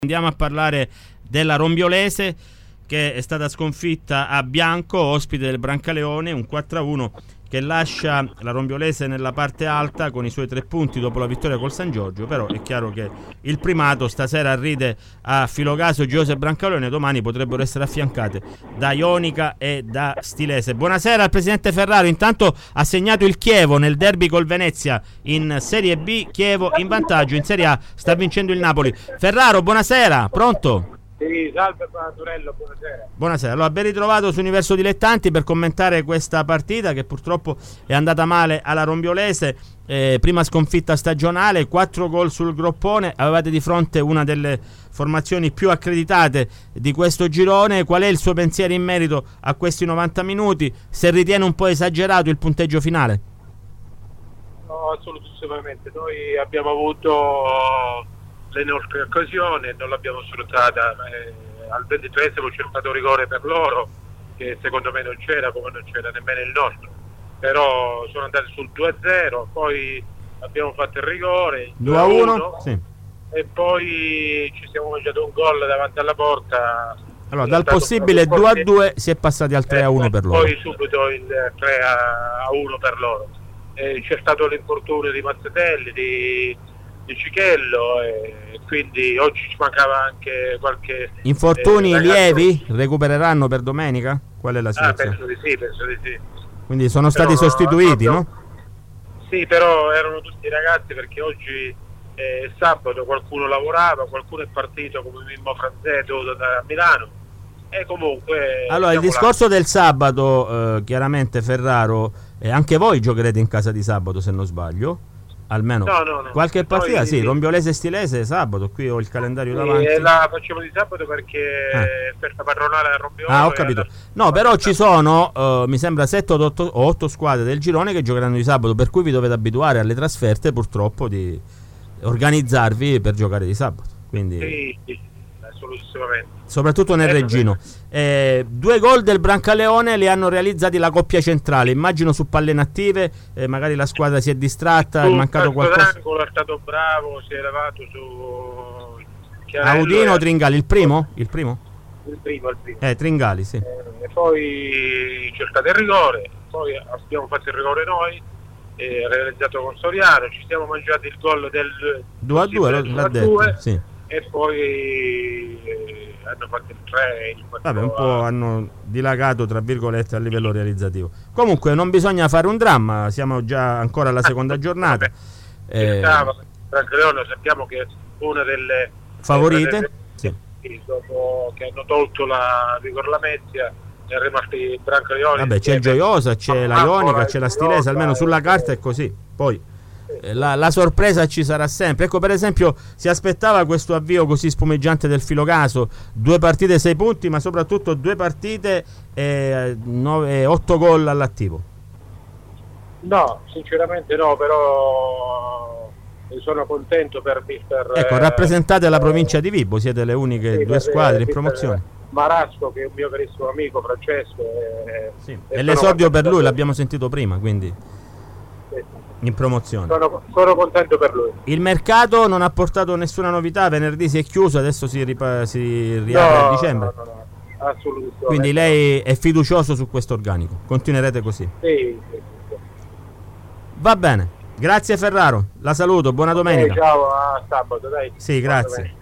Andiamo a parlare della Rombiolese, che è stata sconfitta a Bianco, ospite del Brancaleone, un 4-1 che lascia la Rombiolese nella parte alta con i suoi 3 punti dopo la vittoria col San Giorgio. Però è chiaro che il primato stasera arride a Filocaso, Gioia e Brancaleone, domani potrebbero essere affiancate da Ionica e da Stilese. Buonasera al presidente Ferraro. Intanto ha segnato il Chievo nel derby col Venezia in Serie B, Chievo in vantaggio, in Serie A sta vincendo il Napoli. Ferraro, buonasera, pronto? Sì, salve Turello, buonasera. Buonasera, allora ben ritrovato su Universo Dilettanti per commentare questa partita che purtroppo è andata male alla Rombiolese, prima sconfitta stagionale, 4 gol sul groppone, avevate di fronte una delle formazioni più accreditate di questo girone. Qual è il suo pensiero in merito a questi 90 minuti? Se ritiene un po' esagerato il punteggio finale? No, assolutamente, noi abbiamo avuto le nostre occasioni e non l'abbiamo sfruttata. Al 23esimo c'è stato rigore per loro, che secondo me non c'era, come non c'era nemmeno il nostro, però sono andati sul 2-0, poi abbiamo fatto il rigore 2-1, sì. E poi ci siamo mangiati un gol davanti alla porta. Allora dal possibile 2-2 si è passati al 3-1 per loro, poi subito il 3-1 per loro. C'è stato l'infortunio di Mazzetelli, di Cichello, e quindi oggi ci mancava anche qualche infortuni lievi. Recupereranno per domenica? Qual è la situazione? Penso di sì. Quindi sono stati sostituiti, no? Sì, però erano tutti ragazzi, perché oggi è sabato, qualcuno lavorava, qualcuno è partito come Mimmo Franzetto da Milano, e comunque allora il discorso del sabato, chiaramente Ferraro, anche voi giocherete in casa di sabato, se non sbaglio. Almeno no. Qualche partita, sì, Rombiolese e Stilese sabato, qui ho il calendario davanti. La facciamo di sabato perché festa patronale a Rombiolese. Ho capito. No, però ci sono, mi sembra 7 o 8 squadre del girone che giocheranno di sabato, per cui vi dovete abituare alle trasferte, purtroppo, di organizzarvi per giocare di sabato. Quindi sì, assolutamente. Soprattutto nel Reggino. 2 gol del Brancaleone li hanno realizzati la coppia centrale, immagino su palle inattive, magari la squadra si è distratta, è mancato qualcosa. È stato bravo, si è levato su Audino o Tringali, il primo? Il primo. Tringali, sì. E poi c'è stato il rigore, poi abbiamo fatto il rigore noi, realizzato con Soriano, ci siamo mangiati il gol del 2-2, l'ha detto, sì. E poi hanno fatto il 3, il 4. Vabbè, un po' hanno dilagato, tra virgolette, a livello realizzativo. Comunque non bisogna fare un dramma, siamo già ancora alla seconda giornata. Brancaleone sappiamo che è una delle favorite, sì. Dopo che hanno tolto la Vigor Lamezia, è rimasto il Brancaleone. Vabbè, c'è Gioiosa, c'è la Ionica, c'è la Stilese, almeno sulla carta è così. Poi la sorpresa ci sarà sempre. Ecco, per esempio, si aspettava questo avvio così spumeggiante del Filocaso, 2 partite 6 punti, ma soprattutto 2 partite 8 gol all'attivo. No, sinceramente no, però sono contento per mister. Ecco, rappresentate la provincia di Vibo, siete le uniche 2 squadre in promozione. Marasco, che è un mio carissimo amico, Francesco, sì. E l'esordio per lui l'abbiamo sentito prima, quindi in promozione. Sono contento per lui. Il mercato non ha portato nessuna novità, venerdì si è chiuso, adesso si riapre a dicembre. No, assolutamente. Quindi lei è fiducioso su questo organico, continuerete così? Sì. Va bene, grazie Ferraro, la saluto, buona domenica. Ciao, a sabato, dai. Sì, grazie.